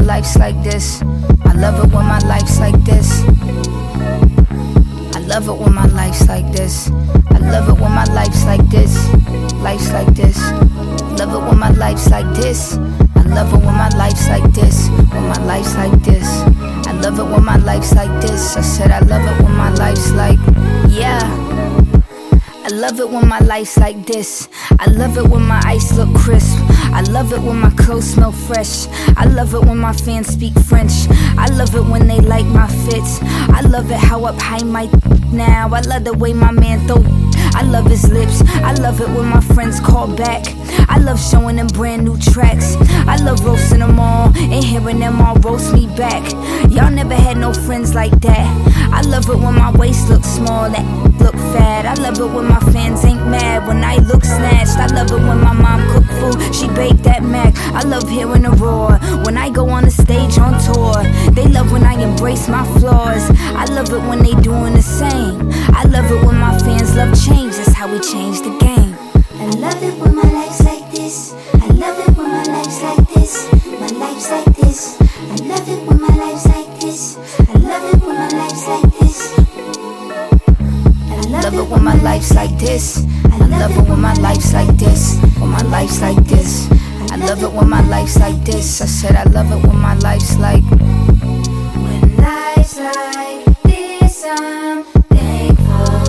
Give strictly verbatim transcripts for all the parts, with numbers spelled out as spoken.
life's like this. I love it when my life's like this. I love it when my life's like this. I love it when my life's like this. Life's like this. Love it when my life's like this. I love it when my life's like this. When my life's like this. I love it when my life's like this. I said I love it when my life's like, yeah. I love it when my life's like this. I love it when my ice look crisp. I love it when my clothes smell fresh. I love it when my fans speak French. I love it when they like my fits. I love it how up high my now. I love the way my man throw. I love his lips. I love it when my friends call back. I love showing them brand new tracks. I love roasting them all and hearing them all roast me back. Y'all never had no friends like that. I love it when my waist looks small, that look fat. I love it when my fans ain't mad when I look snatched. I love it when my mom cook food, she baked that mac. I love hearing the roar when I go on the stage on tour. They love when I embrace my flaws. I love it when they doing the same. I love it when my fans love change. That's how we change the game. I love it when my life's like this. I love it when my life's like this. My life's like this. I love it when my life's like this. I love it when my life's like this. I love it when my life's like this. I love it when my life's like this. When my life's like this. I love it when my life's like this. I said I love it when my life's like. When life's like this, I'm thankful.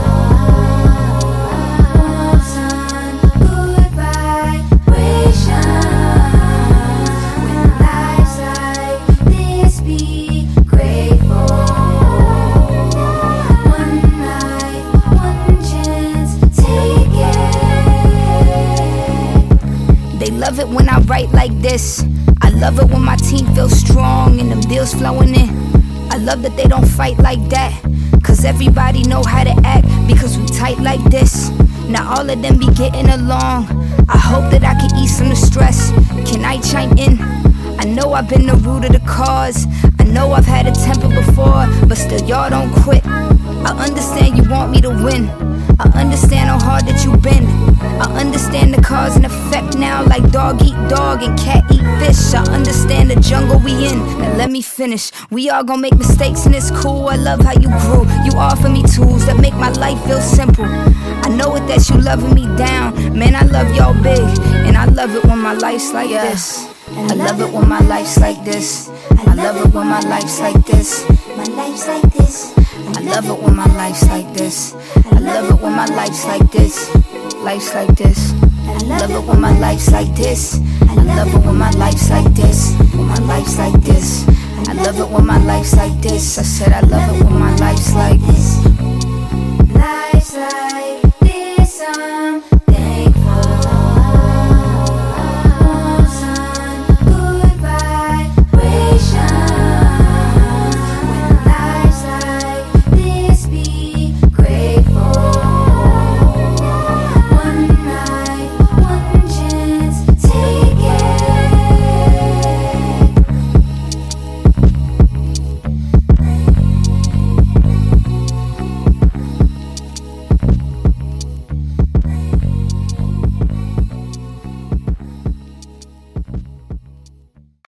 Love it when I write like this. I love it when my team feels strong and them deals flowing in. I love that they don't fight like that, cause everybody know how to act because we tight like this. Now all of them be getting along. I hope that I can ease some of the stress. Can I chime in? I know I've been the root of the cause. I know I've had a temper before, but still y'all don't quit. I understand you want me to win. I understand how hard that you've been. I understand the cause and effect now, like dog eat dog and cat eat fish. I understand the jungle we in. Now let me finish. We all gon' make mistakes and it's cool. I love how you grew. You offer me tools that make my life feel simple. I know it that you loving me down. Man, I love y'all big, and I love it when my life's like yeah. this. I love it when my life's like this. I love it when my life's like this. My life's like this. I love it when my life's like this. I love it when my life's like this. Life's like this. I love it when my life's like this. I love it when my life's like this. When my life's like this. I love it when my life's like this. I said I love it when my life's like this. Life's like